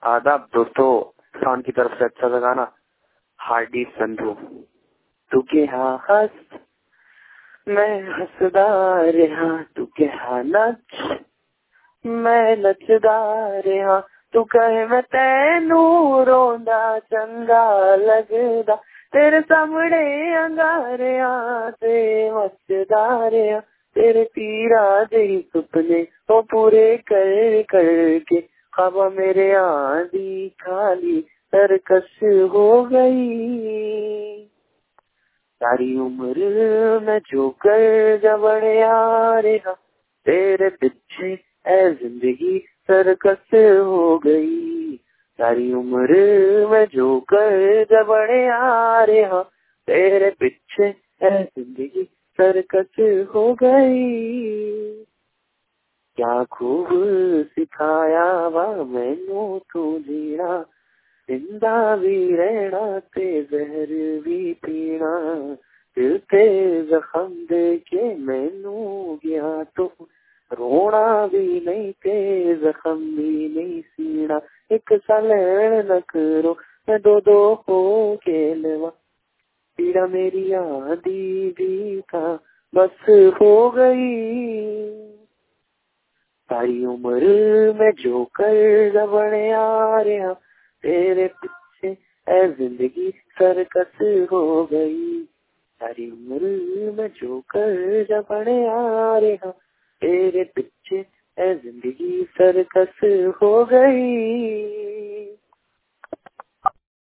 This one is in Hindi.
आदाब दोस्तों, शान की तरफ से अच्छा सा गाना हार्डी संधू। तू के हाँ हंस मैं हंसदा रहा, तू के हाँ नच मैं नचदा रहा, तू कहे मैं तेनू रोंदा चंगा लगदा, तेरे सामने अंगारिया ते मचदा रहा, तेरे तीरा दे सुपने वो पूरे कर करके ख्वाबा मेरे आंधी खाली सरकस हो गई। सारी उम्र मैं जो कर जबड़े आ रहा, तेरे पीछे ऐ जिंदगी सरकस हो गई। सारी उम्र मैं जो कर जबड़े आ रहा, तेरे पीछे ऐ जिंदगी सरकस हो गई। क्या खूब सिखाया वा मैनू तू जीना, जिंदा भी रहना ते जहर भी पीना, दिल ते जख्म दे के मैनू गया तो रोना भी नहीं ते जख्म भी नहीं सीना। एक साल न करो मैं दो दो हो के लेवा, पीड़ा मेरी आधी भी था बस हो गई। सारी उम्र मैं जो कर जबड़े आ रहा, तेरे पीछे ऐ जिंदगी सरकस हो गई। सारी उम्र मैं जो कर जबड़े आ रहा, तेरे पीछे ऐ जिंदगी सरकस हो गई।